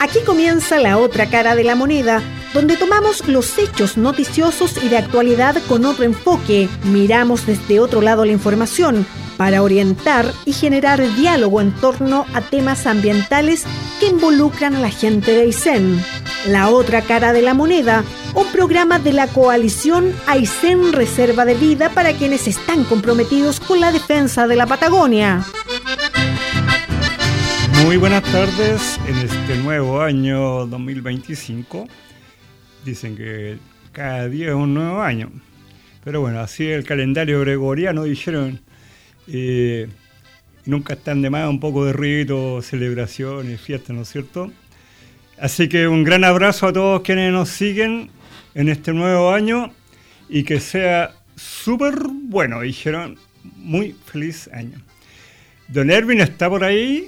Aquí comienza La Otra Cara de la Moneda, donde tomamos los hechos noticiosos y de actualidad con otro enfoque, miramos desde otro lado la información para orientar y generar diálogo en torno a temas ambientales que involucran a la gente de Aysén. La Otra Cara de la Moneda, un programa de la coalición Aysén Reserva de Vida para quienes están comprometidos con la defensa de la Patagonia. Muy buenas tardes en este nuevo año 2025. Dicen que cada día es un nuevo año. Pero bueno, así el calendario gregoriano dijeron. Nunca están de más un poco de rito, celebraciones, fiestas, ¿no es cierto? Así que un gran abrazo a todos quienes nos siguen en este nuevo año y que sea súper bueno, dijeron. Muy feliz año. Don Erwin está por ahí.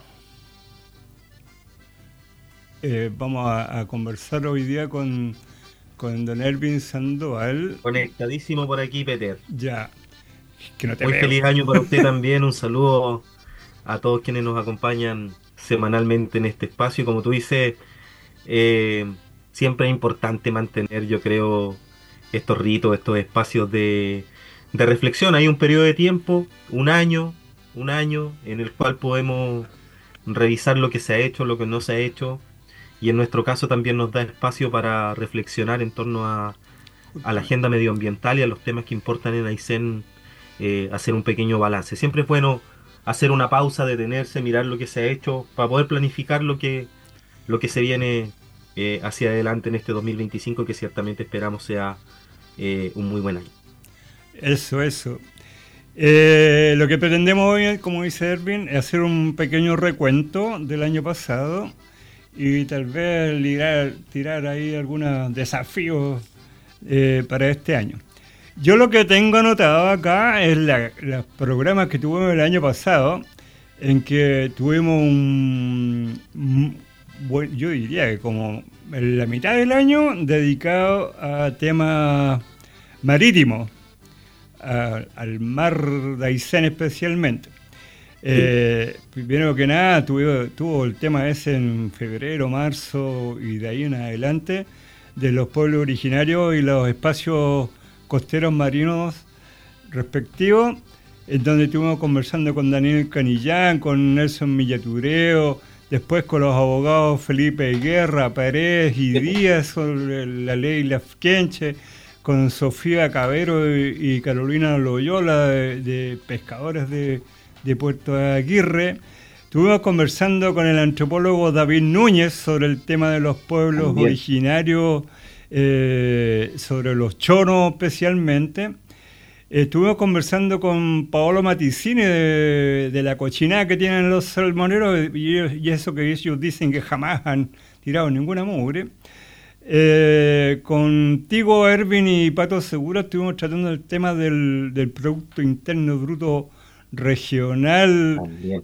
Vamos a conversar hoy día con don Erwin Sandoval. Conectadísimo por aquí, Peter. Ya, que no te Muy veo. feliz año para usted también. Un saludo a todos quienes nos acompañan semanalmente en este espacio. Como tú dices, siempre es importante mantener, yo creo, estos ritos, estos espacios de reflexión. Hay un periodo de tiempo, un año, en el cual podemos revisar lo que se ha hecho, lo que no se ha hecho. Y en nuestro caso también nos da espacio para reflexionar en torno a la agenda medioambiental y a los temas que importan en Aysén, hacer un pequeño balance. Siempre es bueno hacer una pausa, detenerse, mirar lo que se ha hecho para poder planificar lo que se viene hacia adelante en este 2025, que ciertamente esperamos sea un muy buen año. Eso. Lo que pretendemos hoy, como dice Erwin, es hacer un pequeño recuento del año pasado y tal vez tirar ahí algunos desafíos para este año. Yo lo que tengo anotado acá es los programas que tuvimos el año pasado, en que tuvimos yo diría que como en la mitad del año dedicado a temas marítimos, al mar de Aysén especialmente. Primero que nada tuvo el tema ese en febrero, marzo y de ahí en adelante de los pueblos originarios y los espacios costeros marinos respectivos, en donde estuvimos conversando con Daniel Canillán, con Nelson Millatureo, después con los abogados Felipe Guerra, Paredes y Díaz sobre la ley Lafkenche, con Sofía Cabero y Carolina Loyola de pescadores de Puerto Aguirre. Estuvimos conversando con el antropólogo David Núñez sobre el tema de los pueblos originarios, sobre los chonos especialmente. Estuvimos conversando con Paolo Maticini de la cochinada que tienen los salmoneros y eso que ellos dicen que jamás han tirado ninguna mugre. Contigo, Erwin y Pato Segura, estuvimos tratando el tema del Producto Interno Bruto regional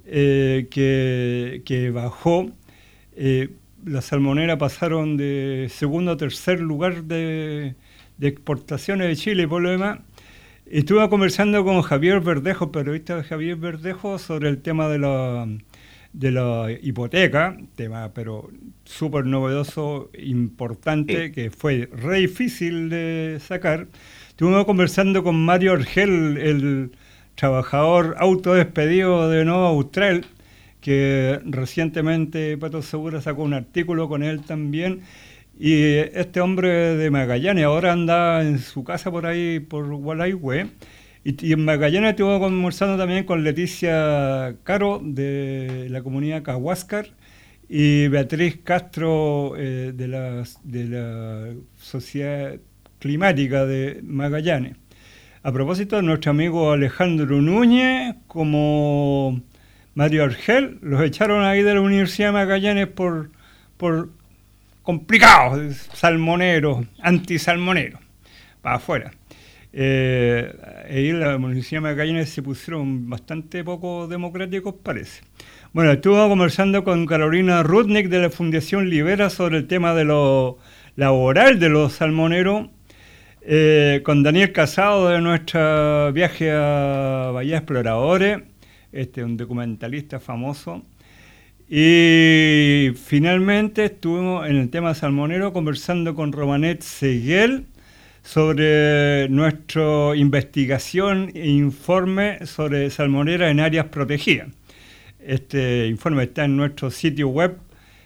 que bajó. Las salmoneras pasaron de segundo a tercer lugar de exportaciones de Chile y por lo demás. Estuve conversando con Javier Verdejo, periodista de Javier Verdejo, sobre el tema de la hipoteca, tema pero súper novedoso, importante, que fue re difícil de sacar. Estuvimos conversando con Mario Argel, el trabajador autodespedido de Nova Austral, que recientemente Pato Segura sacó un artículo con él también, y este hombre de Magallanes ahora anda en su casa por ahí, por Gualaihue, y en Magallanes estuve conversando también con Leticia Caro de la comunidad Cahuáscar y Beatriz Castro de la Sociedad Climática de Magallanes. A propósito, nuestro amigo Alejandro Núñez, como Mario Argel, los echaron ahí de la Universidad de Magallanes por complicados, salmoneros, antisalmoneros, para afuera. Ahí en la Universidad de Magallanes se pusieron bastante poco democráticos, parece. Bueno, estuve conversando con Carolina Rudnick de la Fundación Libera sobre el tema de lo laboral de los salmoneros, con Daniel Casado de nuestro viaje a Bahía Exploradores, un documentalista famoso, Y finalmente estuvimos en el tema salmonero conversando con Romanet Seguel sobre nuestra investigación e informe sobre salmonera en áreas protegidas. Este informe está en nuestro sitio web,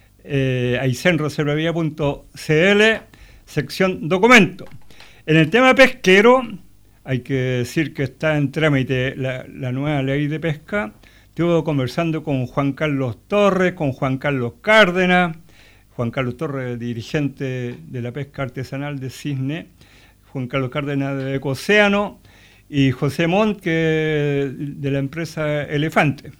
aicenreservavida.cl, sección documento. En el tema pesquero, hay que decir que está en trámite la nueva ley de pesca. Estuve conversando con Juan Carlos Torres, con Juan Carlos Cárdenas. Juan Carlos Torres, dirigente de la pesca artesanal de Cisne, Juan Carlos Cárdenas de Ecocéano y José Montt, que de la empresa Elefante.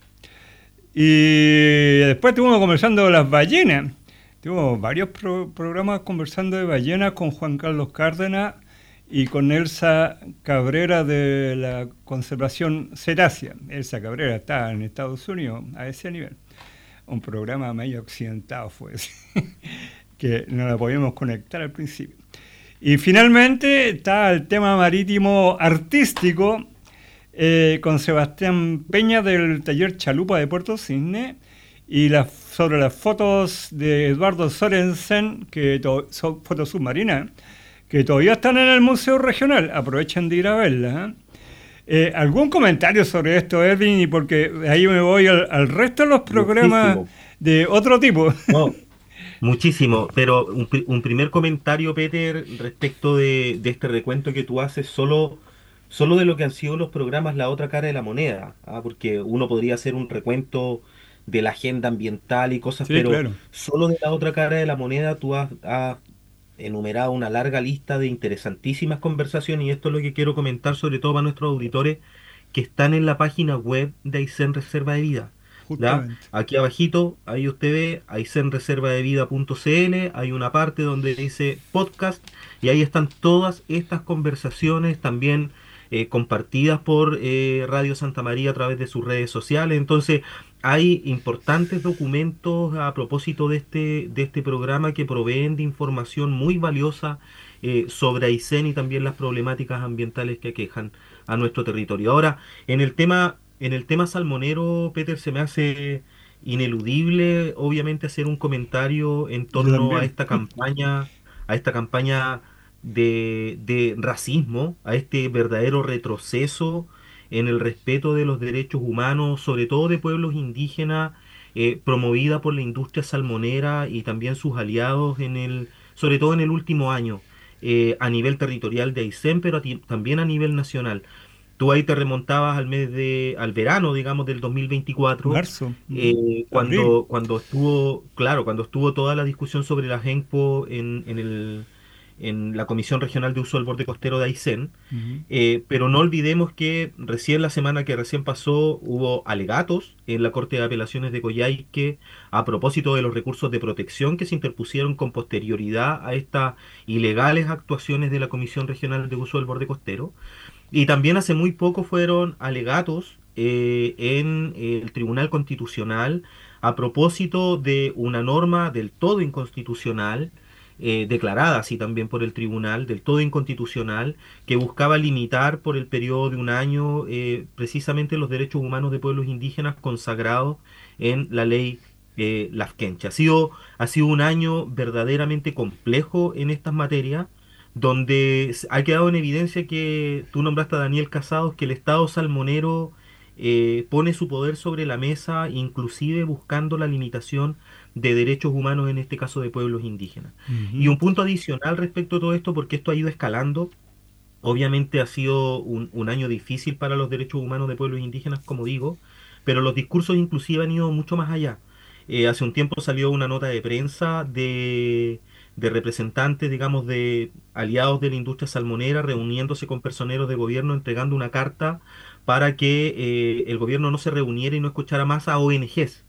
Y después estuvimos conversando de las ballenas. Tuvimos varios programas conversando de ballenas con Juan Carlos Cárdenas y con Elsa Cabrera de la Conservación Ceracia. Elsa Cabrera está en Estados Unidos a ese nivel. Un programa medio accidentado fue ese, que no la podíamos conectar al principio. Y finalmente está el tema marítimo artístico con Sebastián Peña del taller Chalupa de Puerto Cisne y sobre las fotos de Eduardo Sorensen, que son fotos submarinas, que todavía están en el Museo Regional. Aprovechen de ir a verlas. ¿Algún comentario sobre esto, Edwin? Y porque ahí me voy al resto de los programas de otro tipo. No, muchísimo, pero un primer comentario, Peter, respecto de este recuento que tú haces solo de lo que han sido los programas La Otra Cara de la Moneda, porque uno podría hacer un recuento de la agenda ambiental y cosas, sí, pero claro, solo de La Otra Cara de la Moneda tú has enumerado una larga lista de interesantísimas conversaciones, y esto es lo que quiero comentar sobre todo para nuestros auditores que están en la página web de Aysén Reserva de Vida. Aquí abajito, ahí usted ve aicenreservadevida.cl, hay una parte donde dice podcast y ahí están todas estas conversaciones también compartidas por Radio Santa María a través de sus redes sociales. Entonces hay importantes documentos a propósito de este programa que proveen de información muy valiosa sobre Aysén y también las problemáticas ambientales que aquejan a nuestro territorio. Ahora, en el tema salmonero, Peter, se me hace ineludible obviamente hacer un comentario en torno a esta campaña de racismo, a este verdadero retroceso en el respeto de los derechos humanos, sobre todo de pueblos indígenas, promovida por la industria salmonera y también sus aliados sobre todo en el último año, a nivel territorial de Aysén, pero también a nivel nacional. Tú ahí te remontabas al verano, digamos, del 2024, marzo, cuando estuvo toda la discusión sobre la GENPO en la Comisión Regional de Uso del Borde Costero de Aysén. Pero no olvidemos que la semana que recién pasó hubo alegatos en la Corte de Apelaciones de Coyhaique a propósito de los recursos de protección que se interpusieron con posterioridad a estas ilegales actuaciones de la Comisión Regional de Uso del Borde Costero. Y también hace muy poco fueron alegatos en el Tribunal Constitucional a propósito de una norma del todo inconstitucional, declarada así también por el tribunal, del todo inconstitucional, que buscaba limitar por el periodo de un año precisamente los derechos humanos de pueblos indígenas consagrados en la ley Lafkenche. Ha sido un año verdaderamente complejo en estas materias, donde ha quedado en evidencia que tú nombraste a Daniel Casados, que el Estado salmonero pone su poder sobre la mesa, inclusive buscando la limitación de derechos humanos, en este caso de pueblos indígenas. Y un punto adicional respecto a todo esto, porque esto ha ido escalando, obviamente ha sido un año difícil para los derechos humanos de pueblos indígenas, como digo, pero los discursos inclusive han ido mucho más allá. Hace un tiempo salió una nota de prensa de representantes, digamos, de aliados de la industria salmonera reuniéndose con personeros de gobierno, entregando una carta para que el gobierno no se reuniera y no escuchara más a ONGs.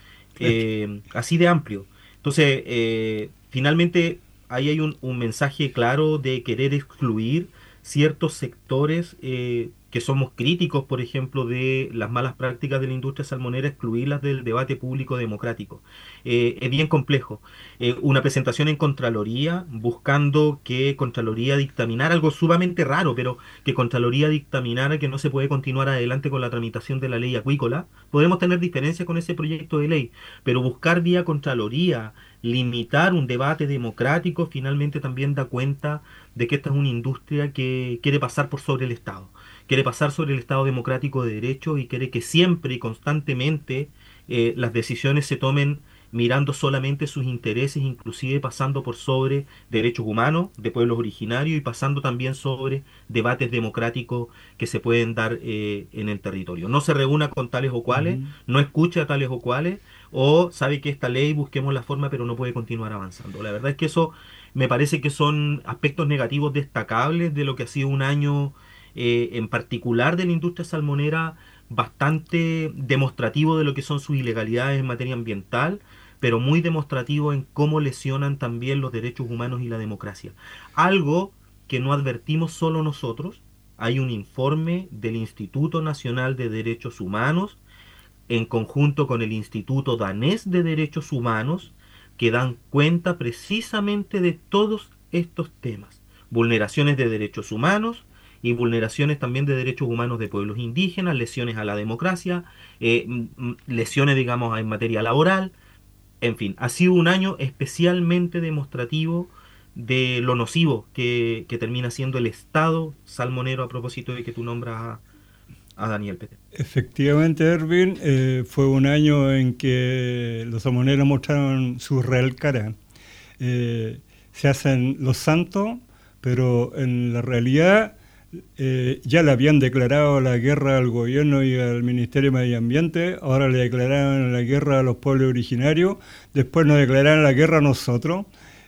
Así de amplio. Entonces, finalmente, ahí hay un mensaje claro de querer excluir ciertos sectores que que somos críticos, por ejemplo, de las malas prácticas de la industria salmonera, excluirlas del debate público democrático. Es bien complejo. Una presentación en Contraloría, buscando que Contraloría dictaminara algo sumamente raro, pero que Contraloría dictaminara que no se puede continuar adelante con la tramitación de la ley acuícola. Podemos tener diferencias con ese proyecto de ley, pero buscar vía Contraloría limitar un debate democrático finalmente también da cuenta de que esta es una industria que quiere pasar por sobre el Estado. Quiere pasar sobre el Estado democrático de derecho y quiere que siempre y constantemente las decisiones se tomen mirando solamente sus intereses, inclusive pasando por sobre derechos humanos de pueblos originarios y pasando también sobre debates democráticos que se pueden dar en el territorio. No se reúna con tales o cuales, no escucha a tales o cuales, o sabe que esta ley busquemos la forma pero no puede continuar avanzando. La verdad es que eso me parece que son aspectos negativos destacables de lo que ha sido un año en particular de la industria salmonera, bastante demostrativo de lo que son sus ilegalidades en materia ambiental, pero muy demostrativo en cómo lesionan también los derechos humanos y la democracia. Algo que no advertimos solo nosotros. Hay un informe del Instituto Nacional de Derechos Humanos en conjunto con el Instituto Danés de Derechos Humanos que dan cuenta precisamente de todos estos temas. Vulneraciones de derechos humanos y vulneraciones también de derechos humanos de pueblos indígenas, lesiones a la democracia, lesiones, digamos, en materia laboral. En fin, ha sido un año especialmente demostrativo de lo nocivo que termina siendo el Estado salmonero, a propósito de que tú nombras a Daniel Pete. Efectivamente, Erwin, fue un año en que los salmoneros mostraron su real cara. Se hacen los santos, pero en la realidad ya le habían declarado la guerra al gobierno y al Ministerio de Medio Ambiente, ahora le declararon la guerra a los pueblos originarios, después nos declararon la guerra a nosotros,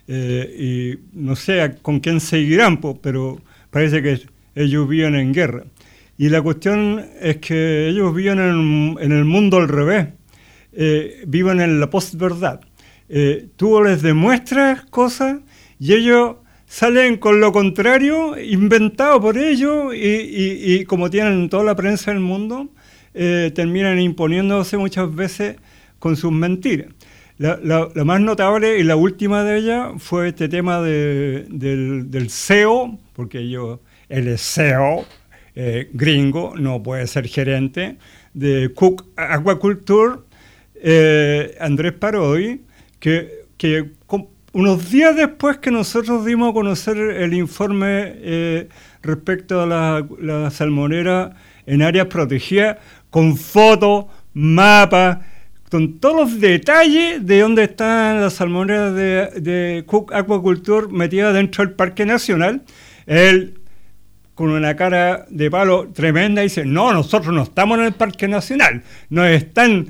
y no sé con quién seguirán, pero parece que ellos viven en guerra. Y la cuestión es que ellos viven en el mundo al revés, viven en la postverdad. Tú les demuestras cosas y ellos salen con lo contrario, inventado por ellos, y como tienen toda la prensa del mundo, terminan imponiéndose muchas veces con sus mentiras. La más notable y la última de ellas fue este tema del CEO, porque él es CEO, gringo, no puede ser gerente, de Cook Aquaculture, Andrés Parodi, que unos días después que nosotros dimos a conocer el informe respecto a la salmonera en áreas protegidas, con fotos, mapas, con todos los detalles de dónde están las salmoneras de Cook Aquaculture metidas dentro del Parque Nacional, él, con una cara de palo tremenda, dice: no, nosotros no estamos en el Parque Nacional, nos están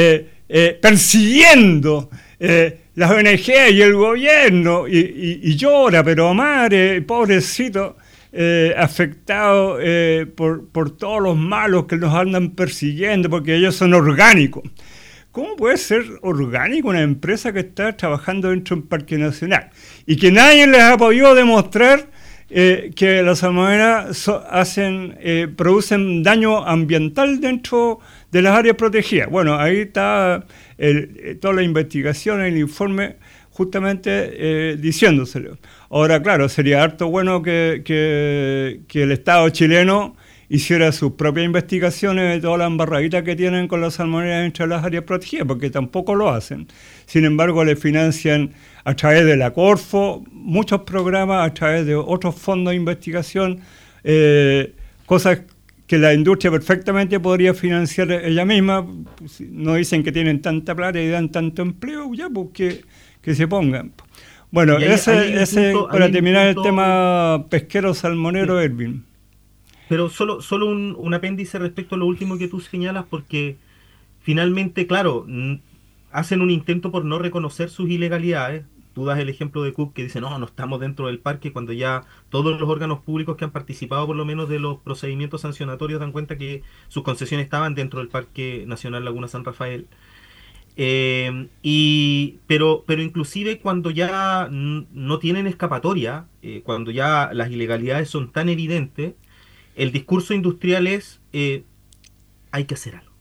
persiguiendo las ONG y el gobierno, y llora, pero madre, pobrecito, afectado por todos los malos que nos andan persiguiendo, porque ellos son orgánicos. ¿Cómo puede ser orgánico una empresa que está trabajando dentro de un Parque Nacional? Y que nadie les ha podido demostrar que las salmoneras producen daño ambiental dentro de las áreas protegidas. Bueno, ahí está toda la investigación, el informe, justamente diciéndoselo. Ahora, claro, sería harto bueno que el Estado chileno hiciera sus propias investigaciones de todas las embarraditas que tienen con las salmoneras dentro de las áreas protegidas, porque tampoco lo hacen. Sin embargo, le financian a través de la Corfo muchos programas, a través de otros fondos de investigación, cosas que la industria perfectamente podría financiar ella misma. No dicen que tienen tanta plata y dan tanto empleo, ya pues que se pongan. Bueno, ese para terminar el tema pesquero salmonero, Erwin. Pero solo un apéndice respecto a lo último que tú señalas, porque finalmente, claro, hacen un intento por no reconocer sus ilegalidades. Tú das el ejemplo de Cook, que dice: no estamos dentro del parque, cuando ya todos los órganos públicos que han participado por lo menos de los procedimientos sancionatorios dan cuenta que sus concesiones estaban dentro del Parque Nacional Laguna San Rafael. Pero inclusive cuando ya no tienen escapatoria, cuando ya las ilegalidades son tan evidentes, el discurso industrial es hay que hacer algo.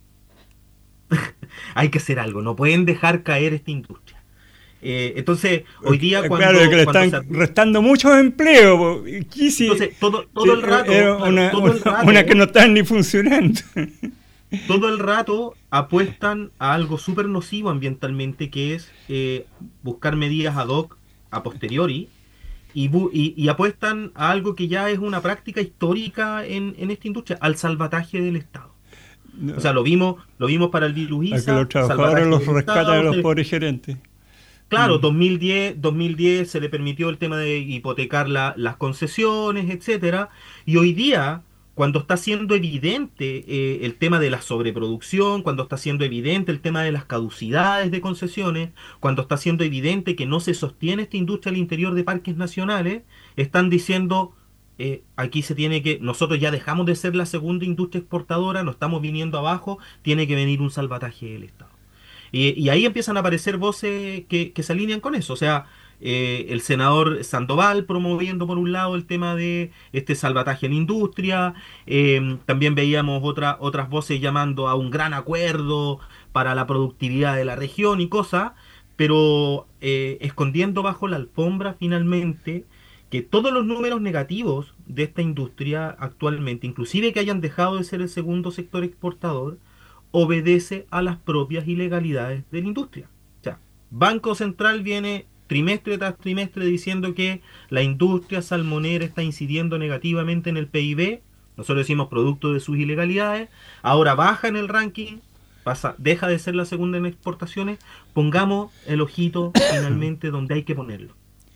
Hay que hacer algo, no pueden dejar caer esta industria. Entonces, hoy día claro, que le están restando muchos empleos. Entonces, todo el rato, una que no están ni funcionando. Todo el rato apuestan a algo súper nocivo ambientalmente, que es buscar medidas ad hoc a posteriori, y apuestan a algo que ya es una práctica histórica en esta industria, al salvataje del Estado. No. O sea, lo vimos para el virus ISA. A que los trabajadores los rescatan a los pobres gerentes. Claro, 2010 se le permitió el tema de hipotecar las concesiones, etcétera, y hoy día, cuando está siendo evidente el tema de la sobreproducción, cuando está siendo evidente el tema de las caducidades de concesiones, cuando está siendo evidente que no se sostiene esta industria al interior de parques nacionales, están diciendo, aquí se tiene que, nosotros ya dejamos de ser la segunda industria exportadora, nos estamos viniendo abajo, tiene que venir un salvataje del Estado. Y ahí empiezan a aparecer voces que se alinean con eso. O sea, el senador Sandoval promoviendo por un lado el tema de este salvataje en la industria. También veíamos otras voces llamando a un gran acuerdo para la productividad de la región y cosas, pero escondiendo bajo la alfombra finalmente que todos los números negativos de esta industria actualmente, inclusive que hayan dejado de ser el segundo sector exportador, obedece a las propias ilegalidades de la industria. O sea, Banco Central viene trimestre tras trimestre diciendo que la industria salmonera está incidiendo negativamente en el PIB, nosotros decimos producto de sus ilegalidades, ahora baja en el ranking, deja de ser la segunda en exportaciones, pongamos el ojito finalmente donde hay que ponerlo.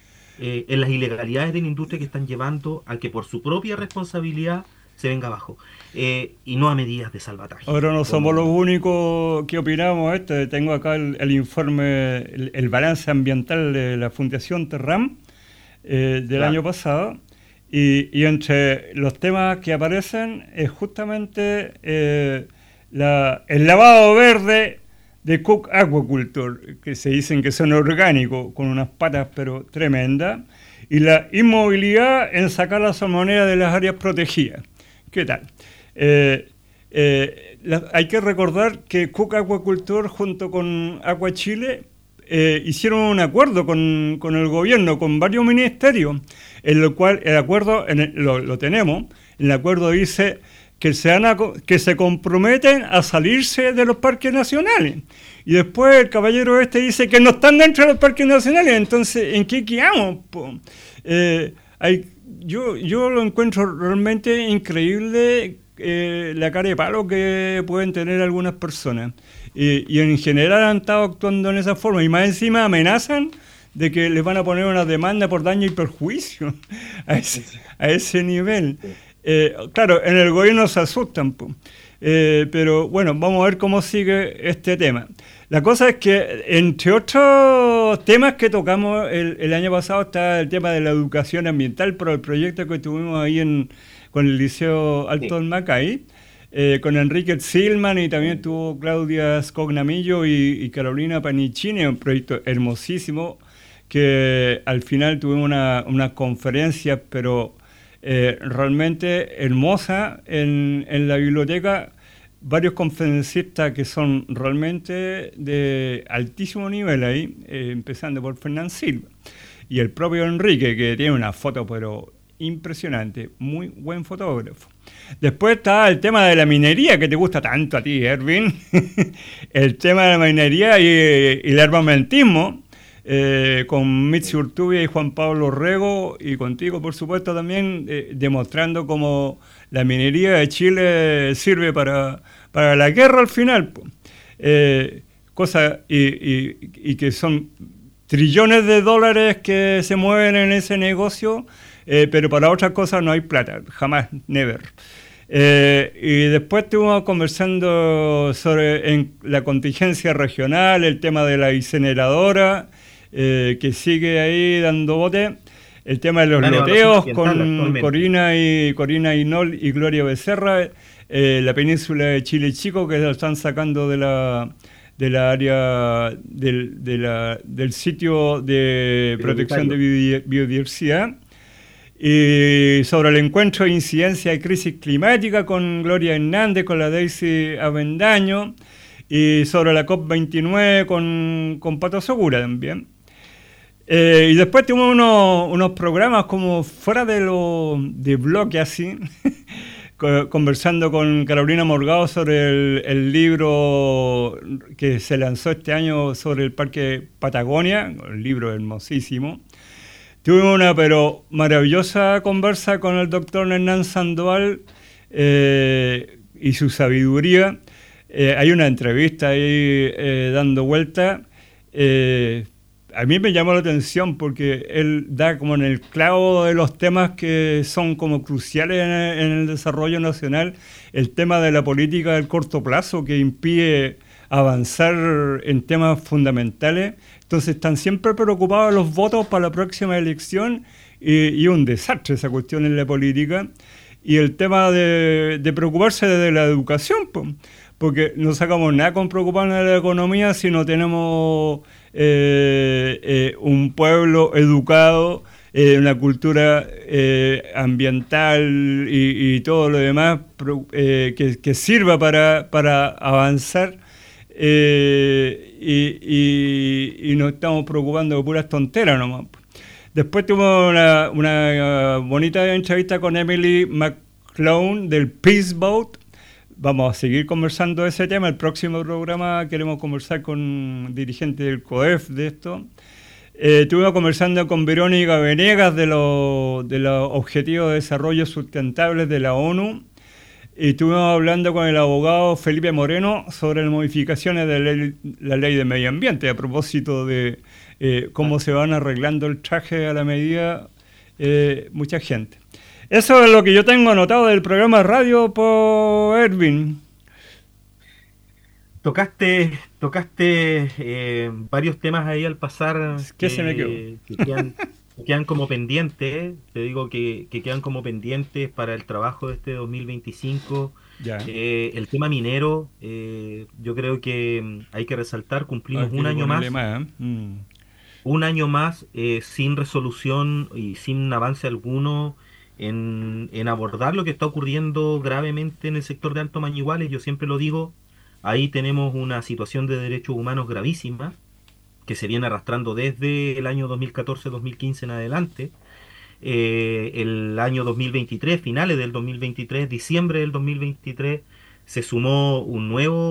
En las ilegalidades de la industria que están llevando a que por su propia responsabilidad se venga abajo, y no a medidas de salvataje. Ahora no somos los únicos que opinamos esto. Tengo acá el informe, el balance ambiental de la Fundación Terram del año pasado, y entre los temas que aparecen es justamente el lavado verde de Cook Aquaculture, que se dicen que son orgánicos, con unas patas pero tremendas, y la inmovilidad en sacar la salmonera de las áreas protegidas. ¿Qué tal? Hay que recordar que Cook Aquaculture junto con Aqua Chile hicieron un acuerdo con el gobierno, con varios ministerios, en lo cual el acuerdo lo tenemos. El acuerdo dice que se comprometen a salirse de los parques nacionales. Y después el caballero dice que no están dentro de los parques nacionales. Entonces, ¿en qué quedamos? Yo lo encuentro realmente increíble la cara de palo que pueden tener algunas personas. Y en general han estado actuando en esa forma. Y más encima amenazan de que les van a poner una demanda por daño y perjuicio a ese nivel. Claro, en el gobierno se asustan, pero bueno, vamos a ver cómo sigue este tema. La cosa es que, entre otros temas que tocamos el año pasado, está el tema de la educación ambiental por el proyecto que tuvimos ahí con el Liceo Alto del Macay, con Enrique Zilman, y también tuvo Claudia Scognamillo y Carolina Panicini, un proyecto hermosísimo, que al final tuvimos unas conferencias, pero realmente hermosa en la biblioteca, varios conferencistas que son realmente de altísimo nivel ahí, empezando por Fernán Silva, y el propio Enrique, que tiene una foto pero impresionante, muy buen fotógrafo. Después está el tema de la minería, que te gusta tanto a ti, Erwin. El tema de la minería y el armamentismo, con Mitzi Urtubia y Juan Pablo Rego, y contigo, por supuesto, también, demostrando cómo la minería de Chile sirve para la guerra al final. Y que son trillones de dólares que se mueven en ese negocio, pero para otras cosas no hay plata, jamás, never. Y después estuvimos conversando sobre la contingencia regional, el tema de la incineradora, que sigue ahí dando bote, el tema de los loteos con Corina Inol y Gloria Becerra, la península de Chile Chico, que la están sacando de la área del sitio de protección de biodiversidad. y sobre el encuentro de incidencia y crisis climática con Gloria Hernández, con la Daisy Avendaño, y sobre la COP29 con Pato Segura también. Y después tuvimos unos programas como fuera de bloque así, conversando con Carolina Morgado sobre el libro que se lanzó este año sobre el Parque Patagonia, el libro hermosísimo. Tuvimos una pero maravillosa conversa con el doctor Hernán Sandoval y su sabiduría. Hay una entrevista ahí dando vuelta. A mí me llamó la atención porque él da como en el clavo de los temas que son como cruciales en el desarrollo nacional, el tema de la política del corto plazo que impide avanzar en temas fundamentales. Entonces están siempre preocupados los votos para la próxima elección y un desastre esa cuestión en la política. Y el tema de preocuparse de la educación, porque no sacamos nada con preocuparnos de la economía si no tenemos un pueblo educado, una cultura ambiental y todo lo demás que sirva para avanzar, y nos estamos preocupando de puras tonteras nomás. Después tuvimos una bonita entrevista con Emily McClone del Peace Boat. Vamos a seguir conversando de ese tema. El próximo programa queremos conversar con dirigentes del COEF de esto. Estuvimos conversando con Verónica Venegas de los Objetivos de Desarrollo Sustentables de la ONU. Y estuvimos hablando con el abogado Felipe Moreno sobre las modificaciones de la ley de medio ambiente, a propósito de cómo se van arreglando el traje a la medida mucha gente. Eso es lo que yo tengo anotado del programa de radio por Erwin. Tocaste varios temas ahí al pasar Se me quedó? que quedan como pendientes. Te digo que quedan como pendientes para el trabajo de este 2025. Ya. El tema minero, yo creo que hay que resaltar, cumplimos un año más. Un año más sin resolución y sin avance alguno en abordar lo que está ocurriendo gravemente en el sector de Alto Mañiguales. Yo siempre lo digo, ahí tenemos una situación de derechos humanos gravísima que se viene arrastrando desde el año 2014-2015 en adelante. El año 2023, finales del 2023, diciembre del 2023, se sumó un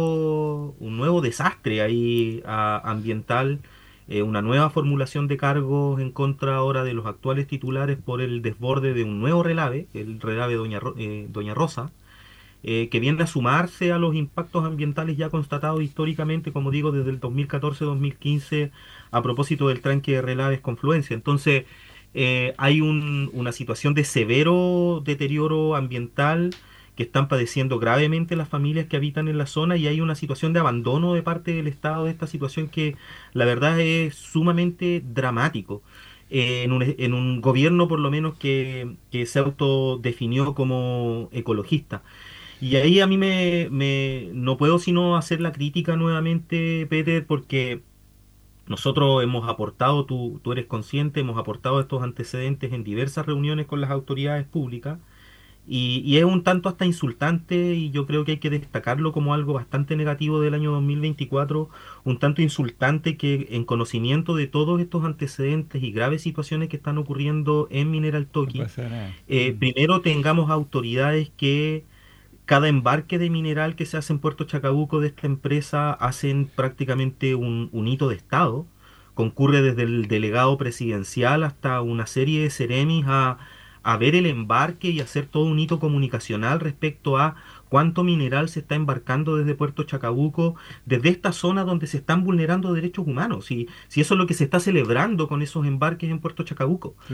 nuevo desastre ahí ambiental, una nueva formulación de cargos en contra ahora de los actuales titulares por el desborde de un nuevo relave, el relave Doña Rosa, que viene a sumarse a los impactos ambientales ya constatados históricamente, como digo, desde el 2014-2015 a propósito del tranque de relaves Confluencia. Entonces, hay una situación de severo deterioro ambiental que están padeciendo gravemente las familias que habitan en la zona, y hay una situación de abandono de parte del Estado de esta situación que la verdad es sumamente dramático. En un gobierno por lo menos que se autodefinió como ecologista. Y ahí a mí no puedo sino hacer la crítica nuevamente, Peter, porque nosotros hemos aportado, tú eres consciente, hemos aportado estos antecedentes en diversas reuniones con las autoridades públicas, y es un tanto hasta insultante, y yo creo que hay que destacarlo como algo bastante negativo del año 2024, un tanto insultante que en conocimiento de todos estos antecedentes y graves situaciones que están ocurriendo en Mineral Toki, primero tengamos autoridades que cada embarque de mineral que se hace en Puerto Chacabuco de esta empresa hacen prácticamente un hito de Estado. Concurre desde el delegado presidencial hasta una serie de seremis a ver el embarque y hacer todo un hito comunicacional respecto a cuánto mineral se está embarcando desde Puerto Chacabuco, desde esta zona donde se están vulnerando derechos humanos. Si eso es lo que se está celebrando con esos embarques en Puerto Chacabuco. Sí.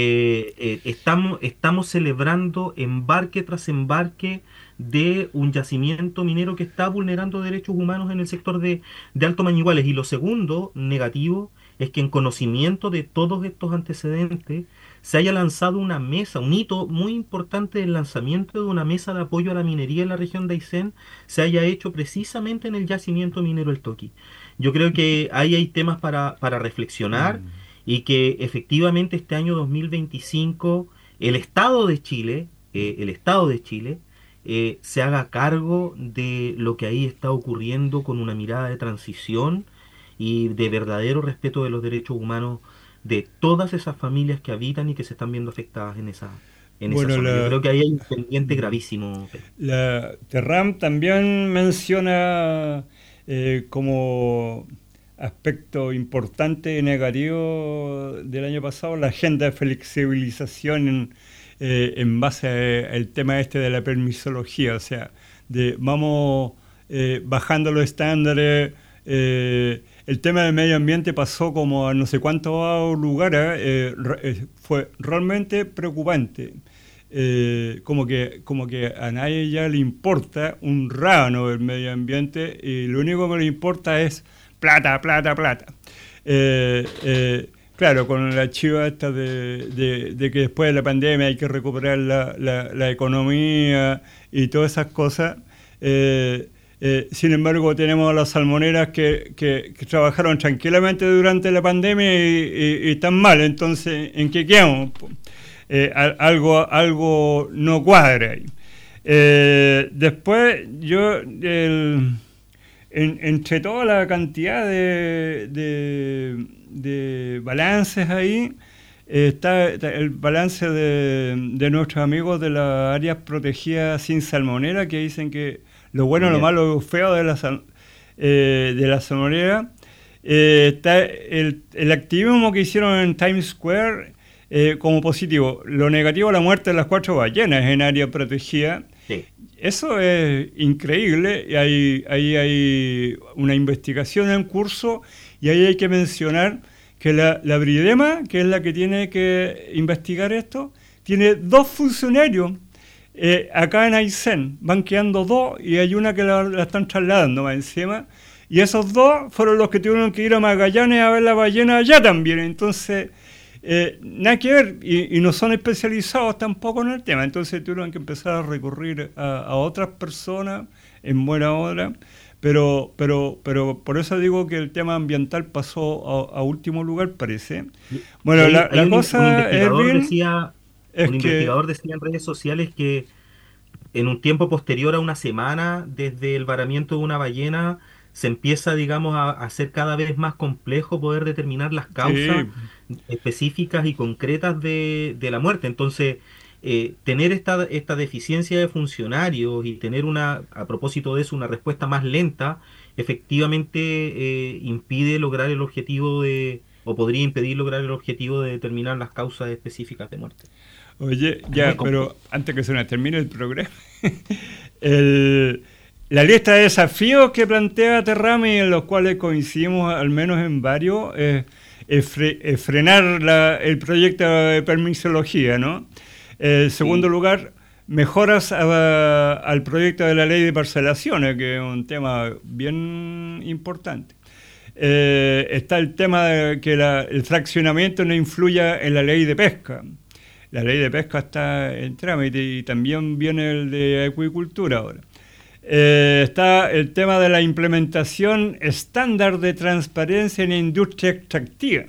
Estamos celebrando embarque tras embarque de un yacimiento minero que está vulnerando derechos humanos en el sector de Alto Mañiguales. Y lo segundo, negativo, es que en conocimiento de todos estos antecedentes se haya lanzado una mesa, un hito muy importante del lanzamiento de una mesa de apoyo a la minería en la región de Aysén, se haya hecho precisamente en el yacimiento minero El Toqui. Yo creo que ahí hay temas para reflexionar, y que efectivamente este año 2025 el Estado de Chile, se haga cargo de lo que ahí está ocurriendo con una mirada de transición y de verdadero respeto de los derechos humanos de todas esas familias que habitan y que se están viendo afectadas en esa Bueno, zona. Yo creo que ahí hay un pendiente gravísimo. la Terram también menciona como aspecto importante y negativo del año pasado la agenda de flexibilización en base al tema este de la permisología, o sea, vamos bajando los estándares. El tema del medio ambiente pasó como a no sé cuántos lugares, fue realmente preocupante. Como que a nadie ya le importa un rábano el medio ambiente y lo único que le importa es plata, plata, plata. Claro, con la chiva esta de que después de la pandemia hay que recuperar la economía y todas esas cosas. Sin embargo, tenemos a las salmoneras que trabajaron tranquilamente durante la pandemia y están mal. Entonces, ¿en qué quedamos? Algo no cuadra ahí. Después, yo, entre toda la cantidad de balances ahí, está el balance de nuestros amigos de las áreas protegidas sin salmonera, que dicen que lo bueno, lo malo, lo feo de la salmonera. Está el activismo que hicieron en Times Square como positivo. Lo negativo, la muerte de las 4 ballenas en área protegida. Sí. Eso es increíble. Y ahí hay una investigación en curso y ahí hay que mencionar que la Bridema, que es la que tiene que investigar esto, tiene 2 funcionarios. Acá en Aysén van quedando 2 y hay una que la están trasladando más encima, y esos 2 fueron los que tuvieron que ir a Magallanes a ver la ballena allá también. Entonces nada que ver, y no son especializados tampoco en el tema, entonces tuvieron que empezar a recurrir a otras personas en buena hora, pero por eso digo que el tema ambiental pasó a último lugar, parece. Bueno, la cosa es bien... Un investigador decía en redes sociales que en un tiempo posterior a una semana desde el varamiento de una ballena se empieza, digamos, a hacer cada vez más complejo poder determinar las causas específicas y concretas de la muerte. Entonces, tener esta deficiencia de funcionarios y tener a propósito de eso, una respuesta más lenta, efectivamente impide lograr el objetivo o podría impedir lograr el objetivo de determinar las causas específicas de muerte. Oye, ya, pero antes que se nos termine el programa, la lista de desafíos que plantea Terram y en los cuales coincidimos al menos en varios, es frenar el proyecto de permisología, ¿no? Segundo lugar, mejoras al proyecto de la ley de parcelaciones, que es un tema bien importante. Está el tema de que el fraccionamiento no influya en la ley de pesca. La ley de pesca está en trámite y también viene el de acuicultura ahora. Está el tema de la implementación estándar de transparencia en la industria extractiva.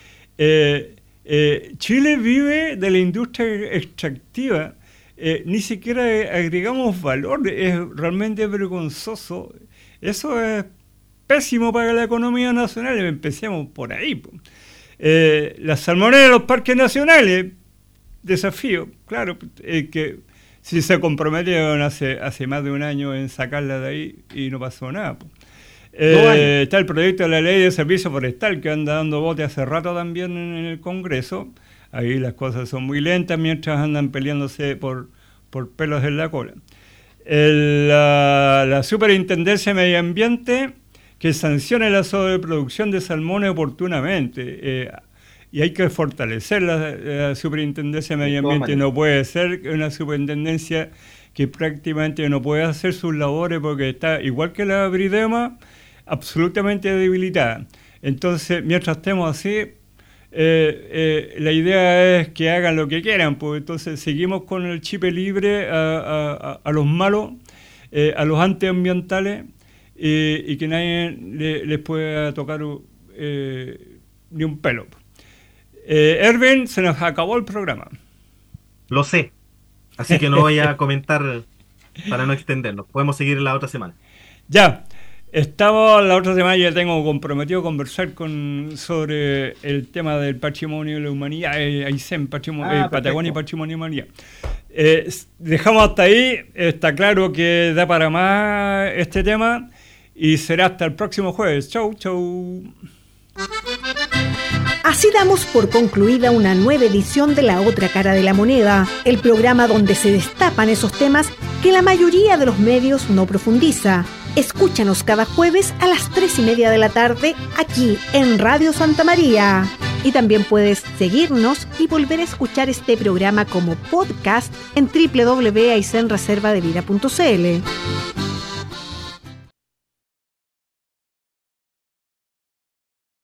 Chile vive de la industria extractiva, ni siquiera agregamos valor, es realmente vergonzoso. Eso es pésimo para la economía nacional, empecemos por ahí. Las salmoneras de los parques nacionales, desafío, claro, que si se comprometieron hace más de un año en sacarla de ahí y no pasó nada. Está el proyecto de la ley de servicio forestal que anda dando bote hace rato también en el Congreso. Ahí las cosas son muy lentas mientras andan peleándose por pelos en la cola. La Superintendencia de Medio Ambiente que sancione la sobreproducción de salmones oportunamente. Y hay que fortalecer la Superintendencia de Medio Ambiente. No puede ser una superintendencia que prácticamente no puede hacer sus labores porque está, igual que la Bridema, absolutamente debilitada. Entonces, mientras estemos así, la idea es que hagan lo que quieran, pues entonces seguimos con el chip libre a los malos, a los antiambientales, y que nadie les pueda tocar ni un pelo. Erwin, se nos acabó el programa. Lo sé. Así que no voy a comentar para no extendernos. Podemos seguir la otra semana. Ya. Estaba la otra semana, ya tengo comprometido a conversar sobre el tema del patrimonio de la humanidad, Aysén, Patagonia y patrimonio de la humanidad. Dejamos hasta ahí, está claro que da para más este tema y será hasta el próximo jueves. Chau, chau. Así damos por concluida una nueva edición de La Otra Cara de la Moneda, el programa donde se destapan esos temas que la mayoría de los medios no profundiza. Escúchanos cada jueves a las 3:30 de la tarde aquí en Radio Santa María. Y también puedes seguirnos y volver a escuchar este programa como podcast en www.aysenreservadevida.cl.